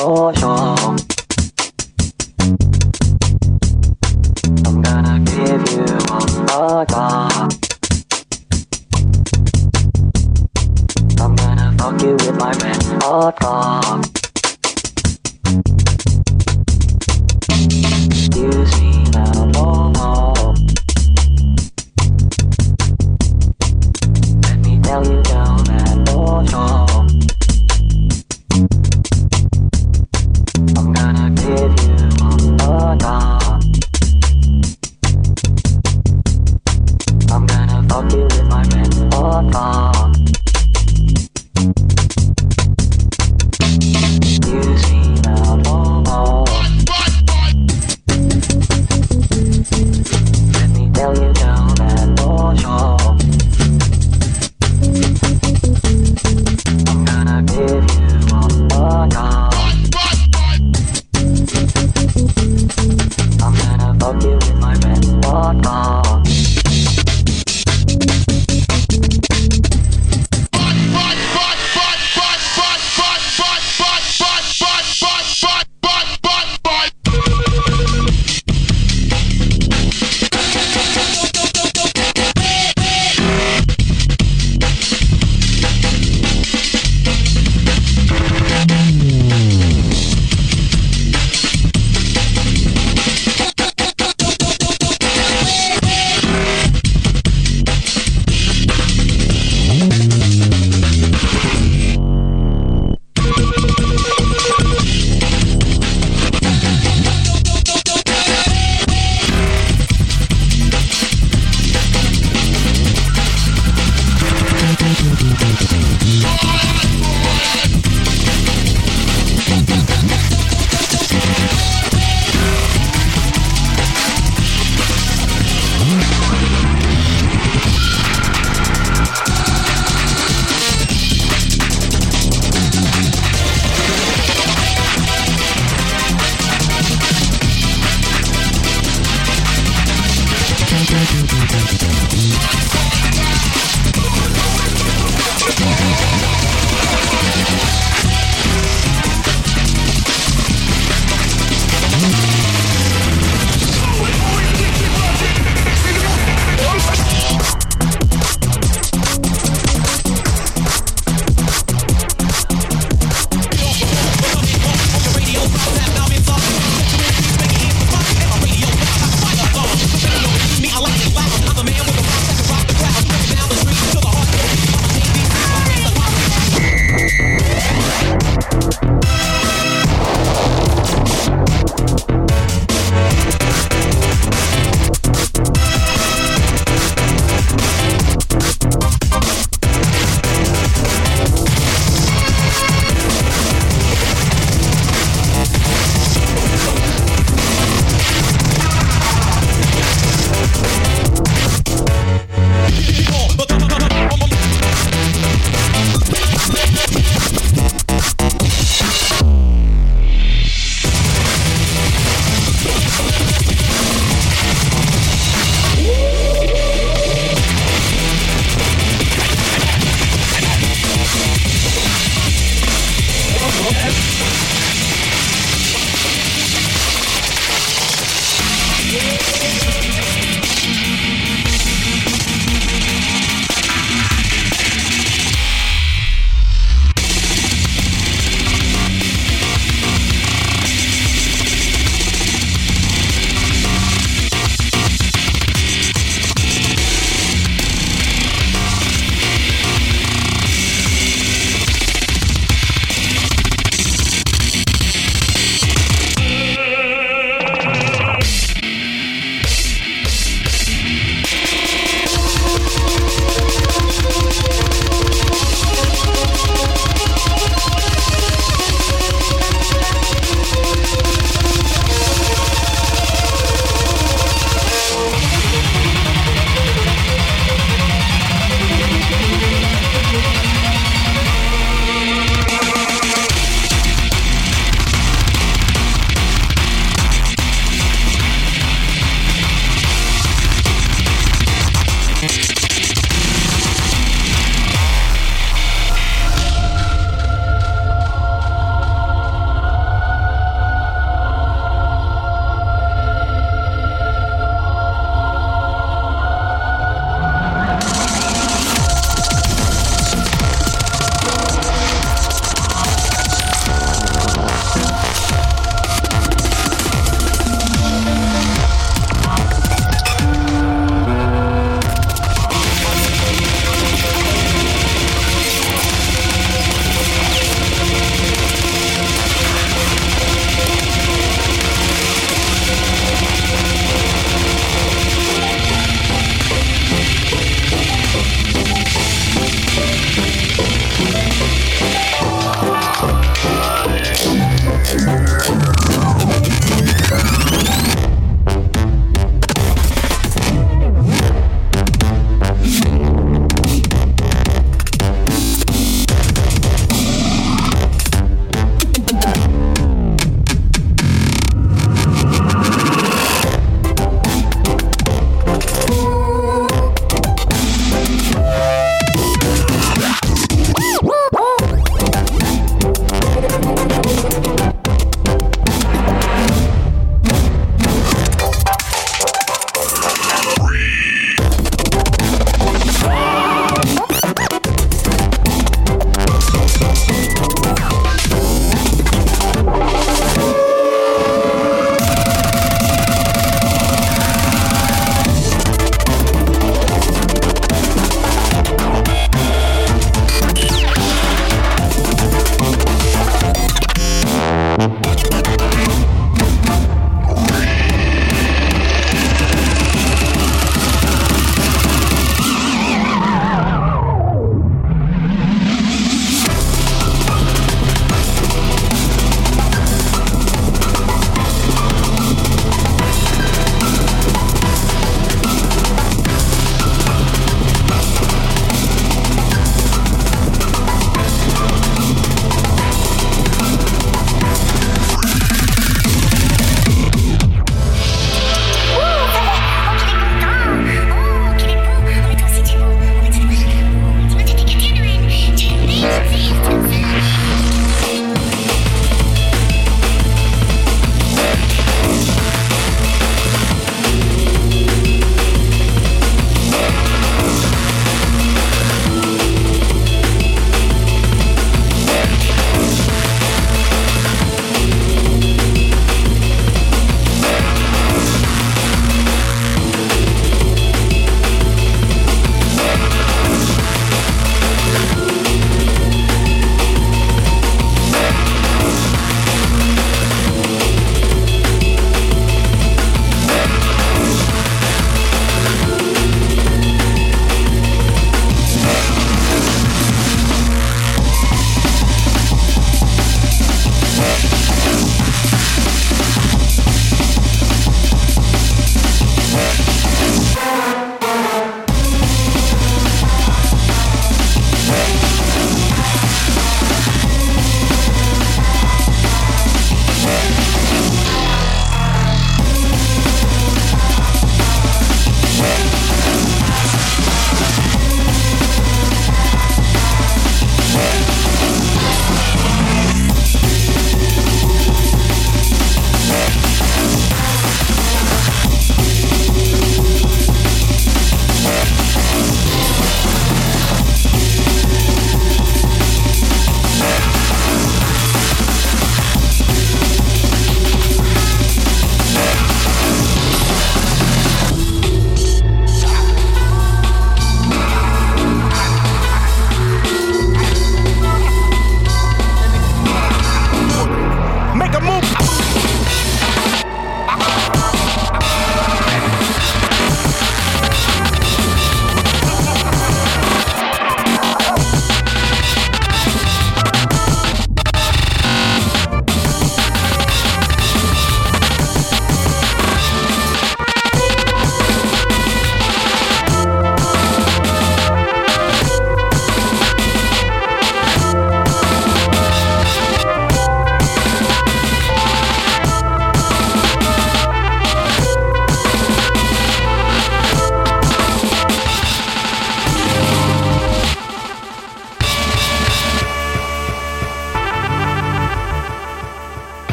for sure. I'm gonna give you a drop. I'm gonna fuck you with my red hot cock. Excuse me now, no, no. Let me tell you, girl, that for sure. I'm gonna give you a drop. I'm gonna fuck you with my red hot cock.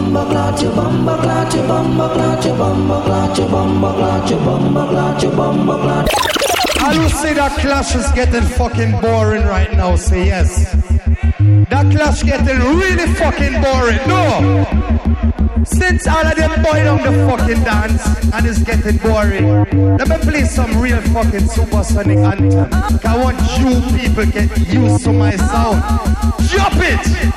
I will say that clash is getting fucking boring right now, say yes. That clash getting really fucking boring, no. Since all of them boy on the fucking dance and it's getting boring, let me play some real fucking supersonic anthem. I want you people get used to my sound. Drop it!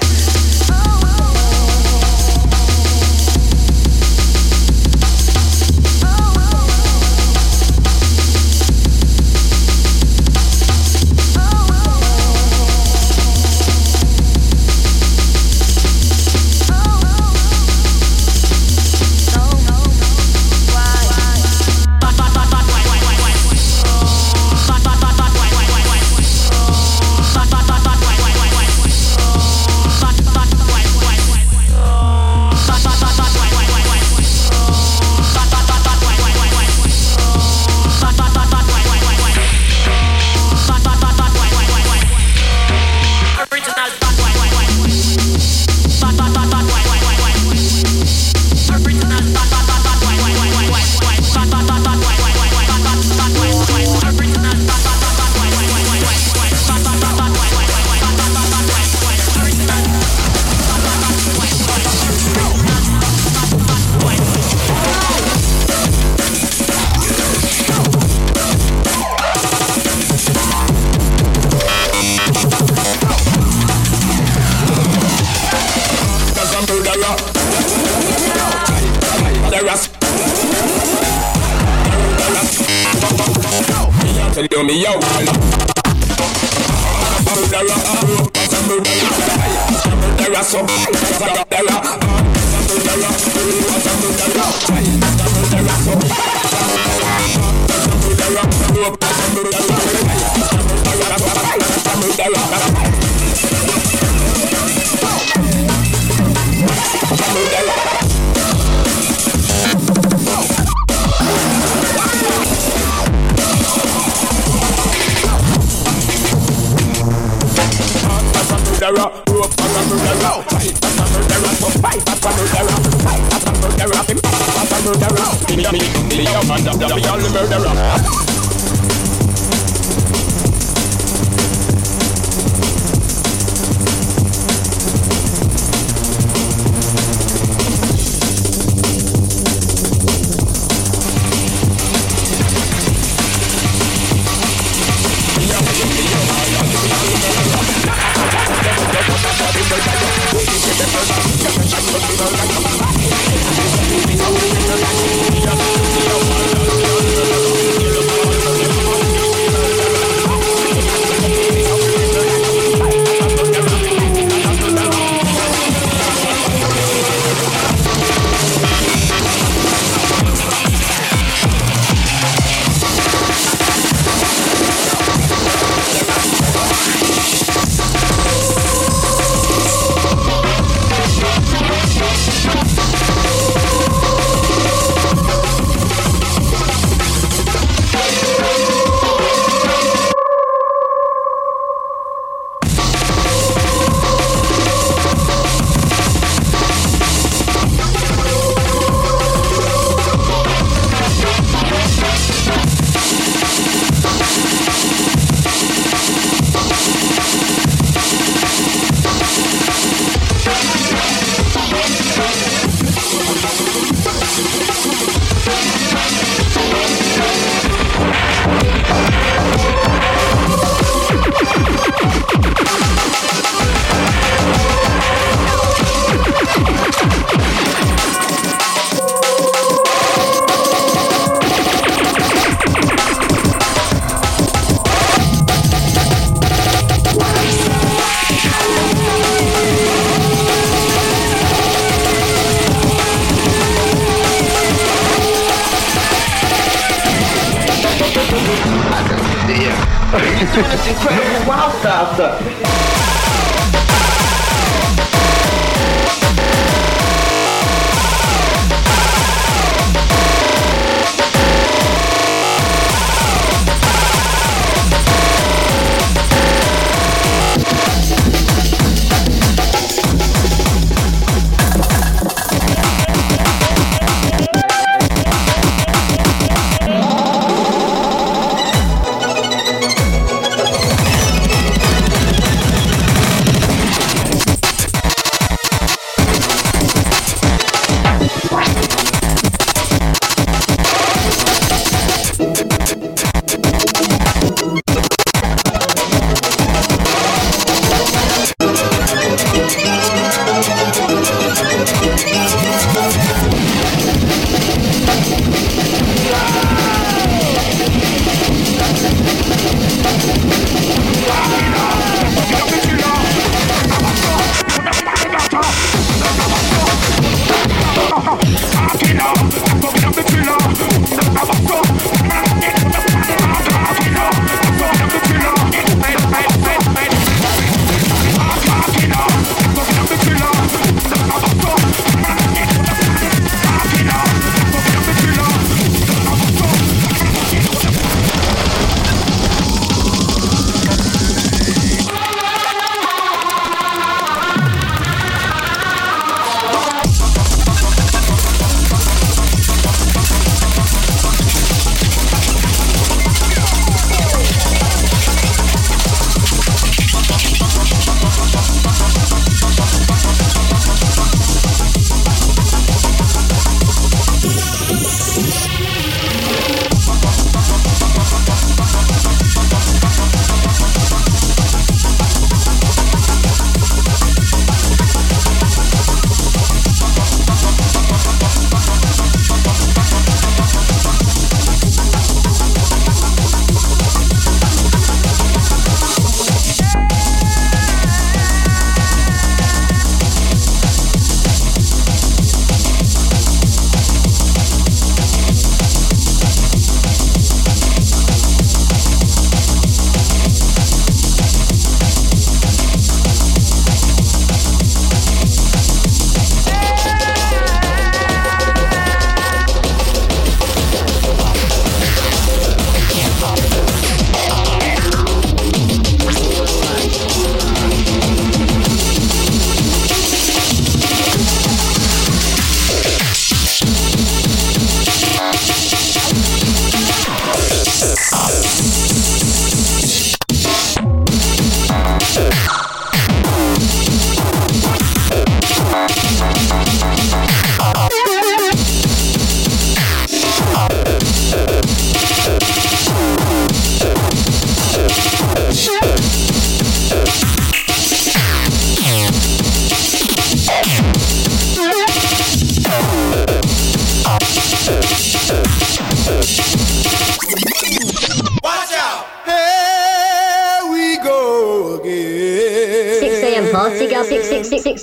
Doing this incredible wild style stuff.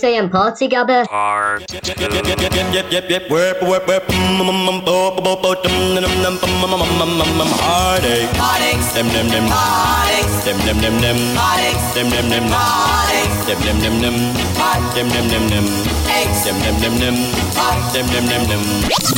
a.m. party, Gabba. Part 2. Heartaches. Dem dem dem. Heartaches. Dem dem dem dem. Heartaches. Dem dem dem. Heartaches. Dem dem dem dem. Dem dem dem dem. Dem dem dem dem. Dem dem dem dem.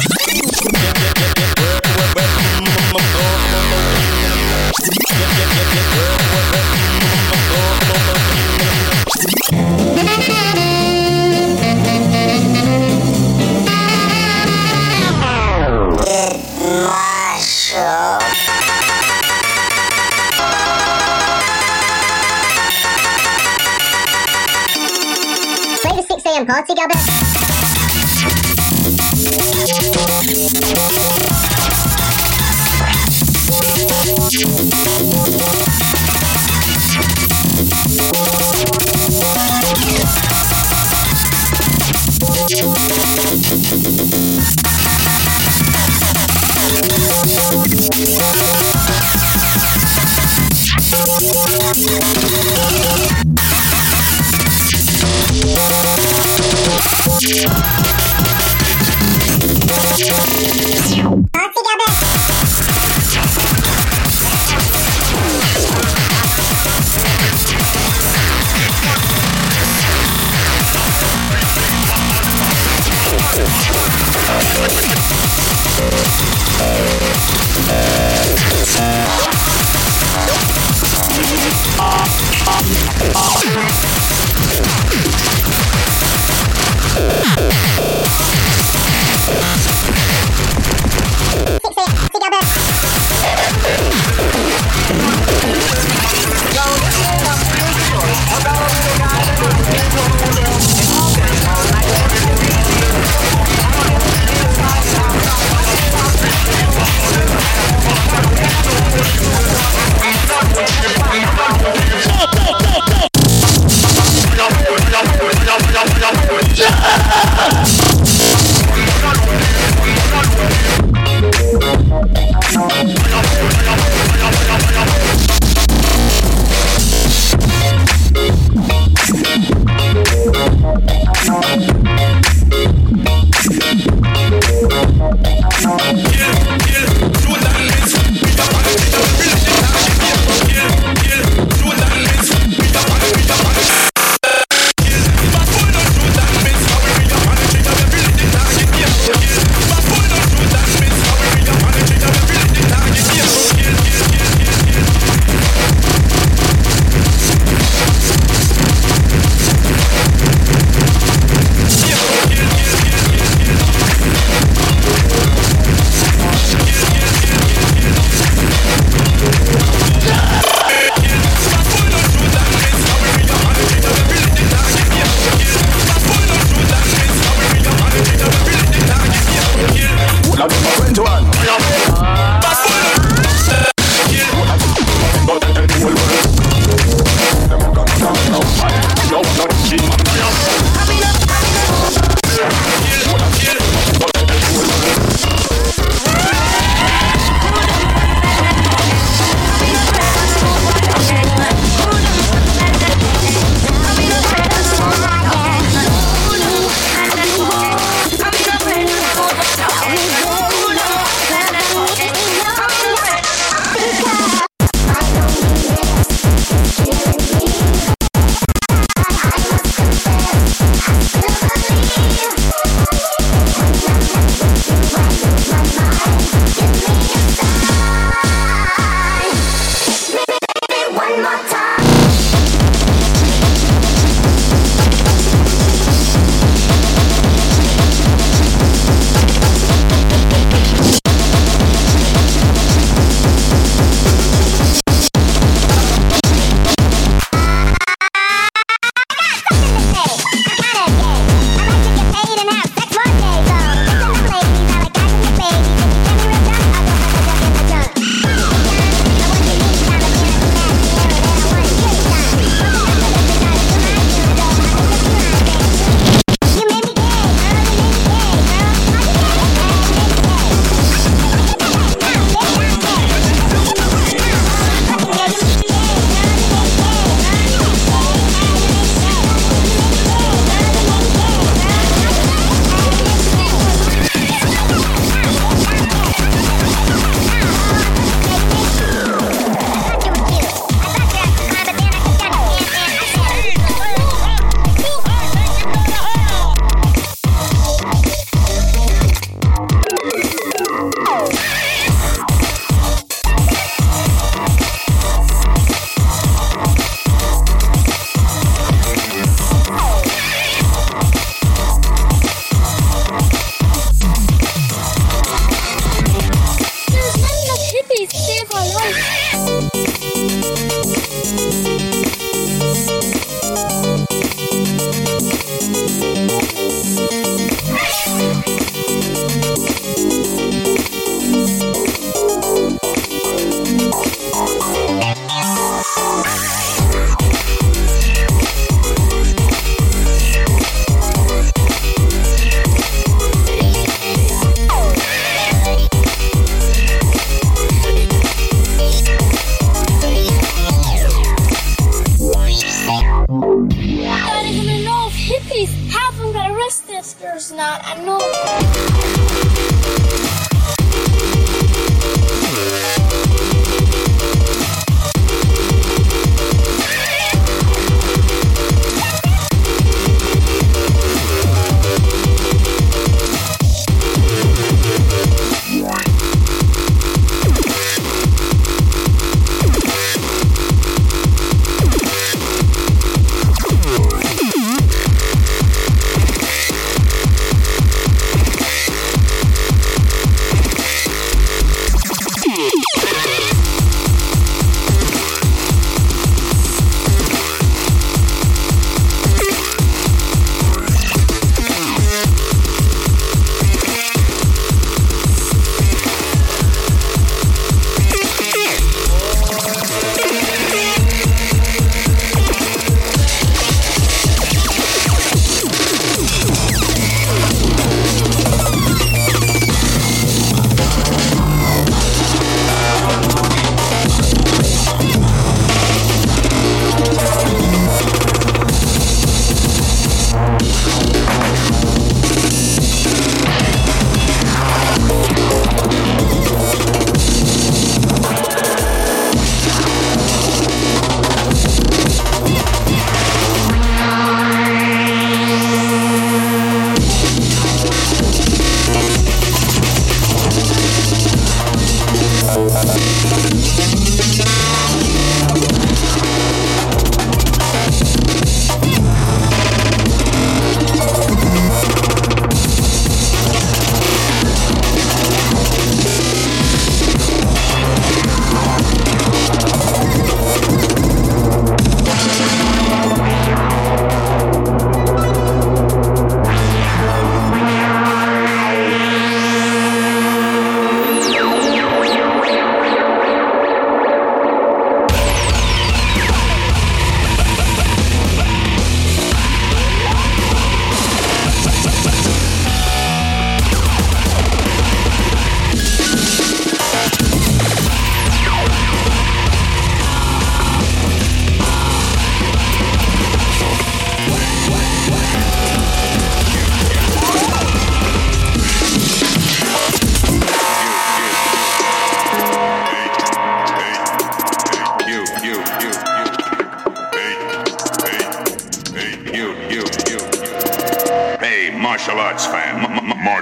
Play the 6 a.m. party, Gabba. Party, Gabba. Yeah!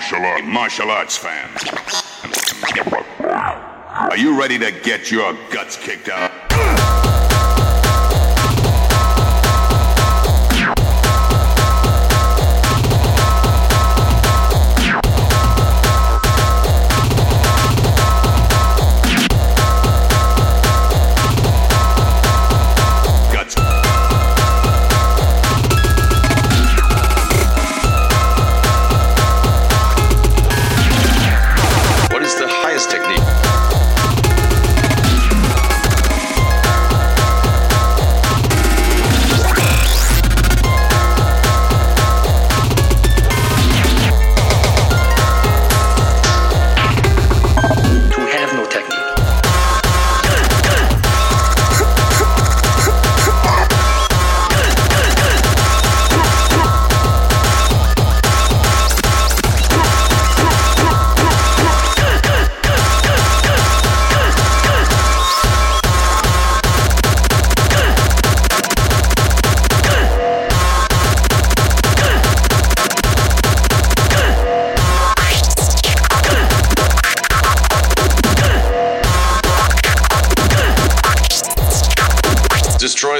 martial arts fan. Are you ready to get your guts kicked out? Destroy.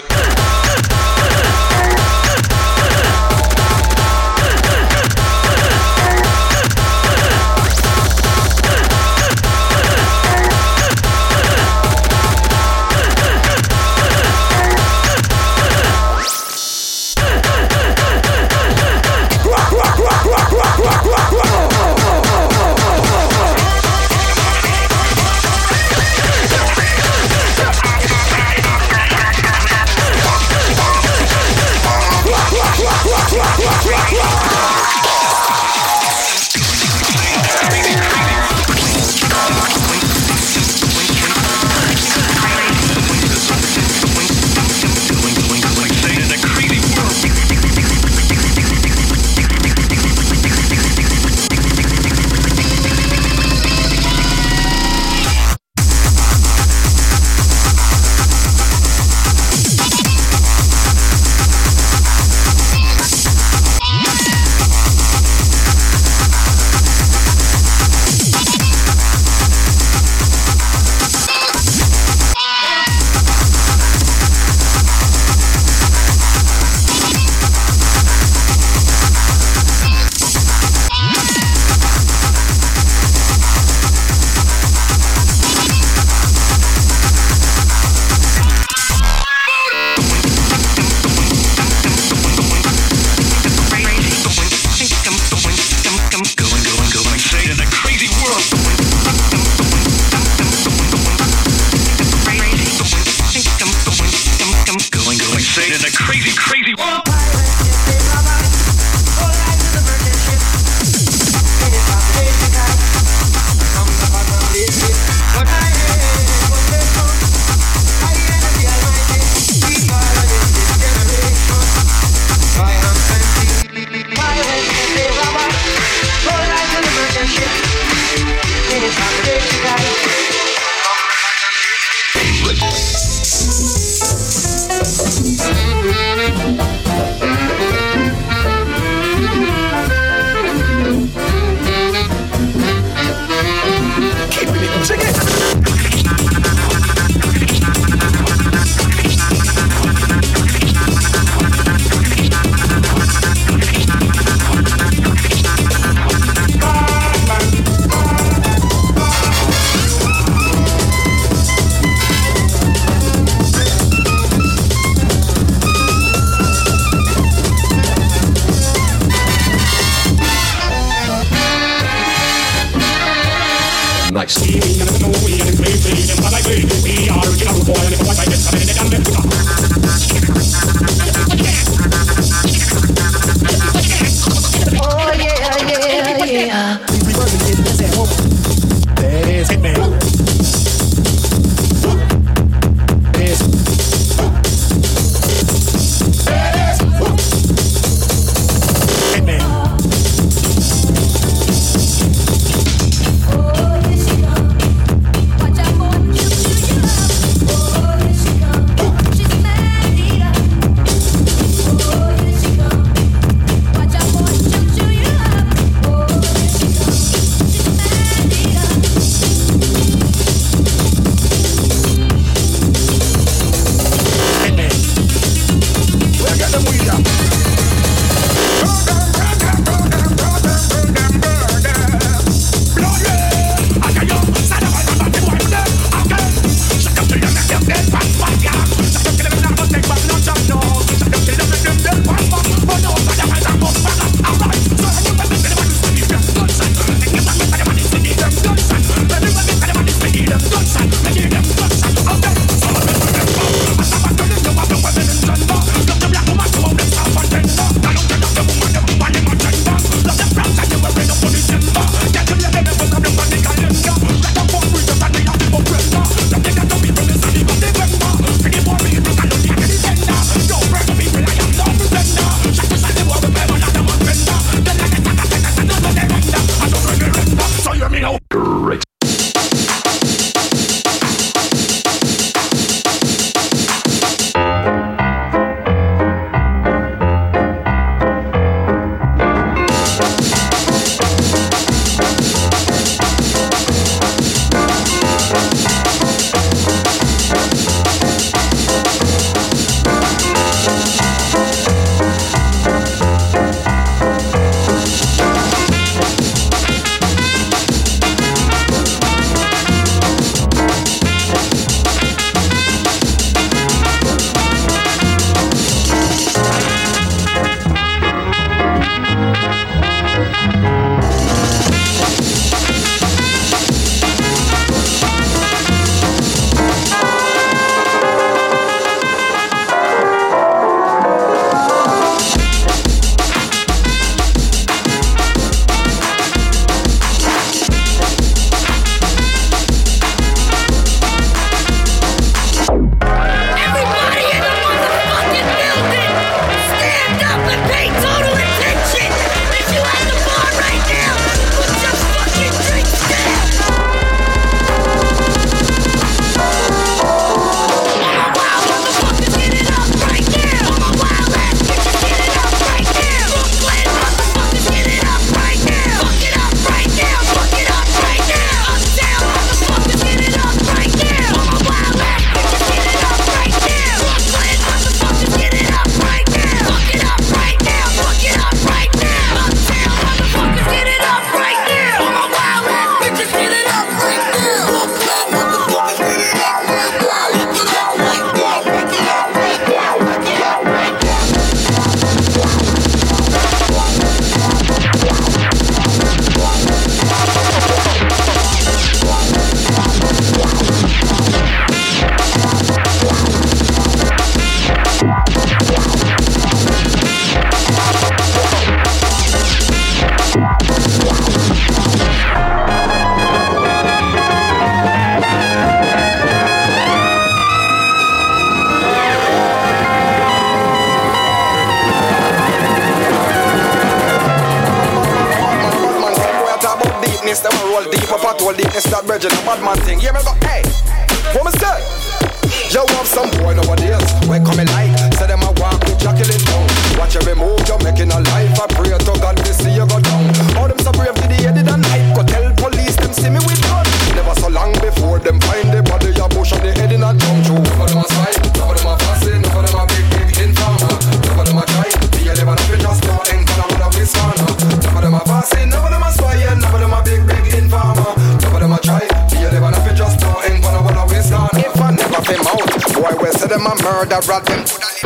roll deep up at all deepness that bridge and a bad man thing. Yeah, me go, hey, what me say? You have some boy nowadays, we coming like, say them a walk with Jacqueline down. Watch every move you're making a life, I pray to God to see you go down. All them so brave to the headed and night, go tell police them see me with gun. Never so long before them find the body, a bush on the head in a jump through. None of them a spy, none of them a fussy, none of them a big informer. None of them a try, be a live and a just no ain't gonna wanna be scorner. None of them a fussy, none of them a spy, and none of them a big informer. None of them a try, be a live and a just no ain't gonna wanna be scorner. If I never came out, boy, we say them a murder rat them.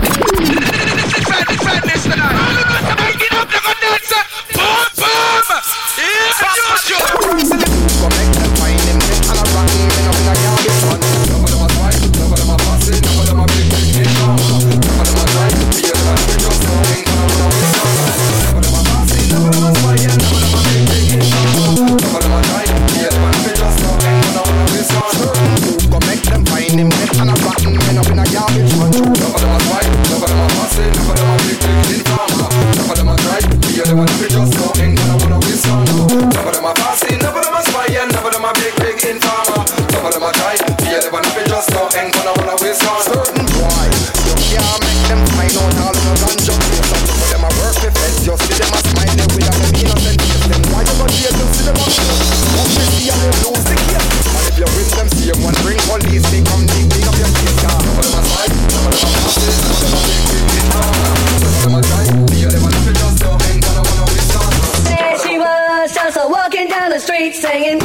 Fatness tonight. Get up, they're gonna dance. Boom, boom. Yeah, go make them find him and a rotten men up in a garbage man. None of them a try, none of them a fussy, none of them a big informer. None of them a try, be a live and just no ain't gonna wanna be scorner. None of them a fussy, none of them a spy, and none of them a big informer. None of them a try, be a live and just no ain't gonna wanna be scorner. Go make them find him and a rotten men up in a garbage man. None of them a spy, none of them a fussy, none of them a big informer. None of them a try, be a live and just no ain't gonna wanna be scorner. None of them a fussy, none of them a spy, and none of them a big informer. None of them a try, be a live and just no ain't gonna wanna be scorner. Certain boy, you can't make them find out all of the ganja. For them a work with feds, you see them a smile there with them innocent face. Then why you got here to see them a show? Who they see and they lose the case. And if you win them, see them one bring police, they come dig up your face. None of them a spy, none of them a fussy, none of them a big informer. None of them a try, be a live and just no ain't gonna wanna be scorner. There she was, just walking down the street singing.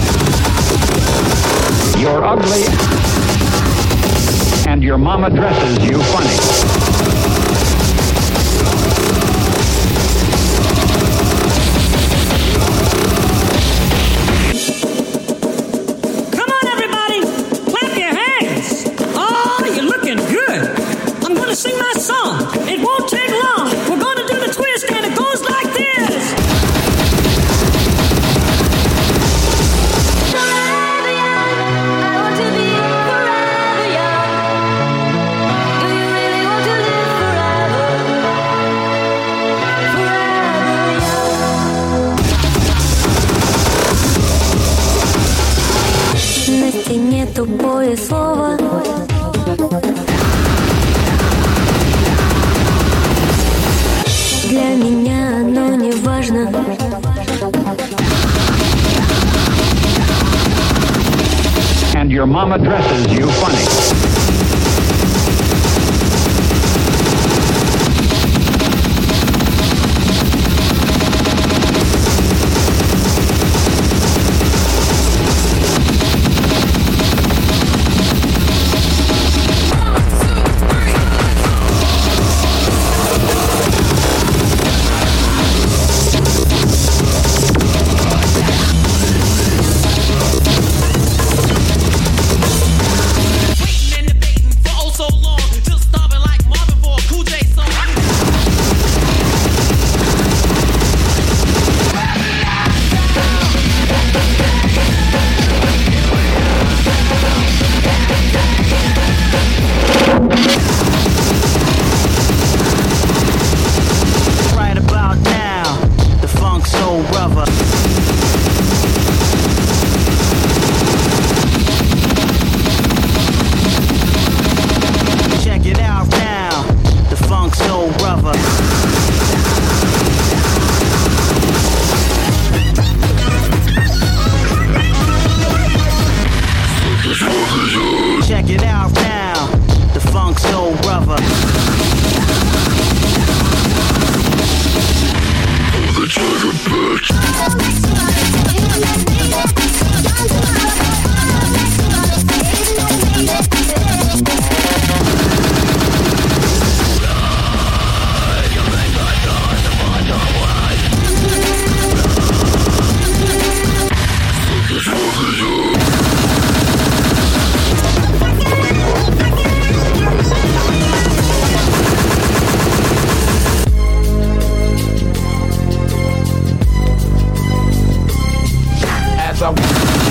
You're ugly, and your mama dresses you funny. Come on, everybody, clap your hands. Oh, you're looking good. I'm gonna sing my song. It won't take long. We're gonna do the twist, and it goes like this. На стене тупое слово. Для меня оно не важно. And your mama dresses you funny. Check it out now, the Funk Soul Brother. The Tiger Bitch. As I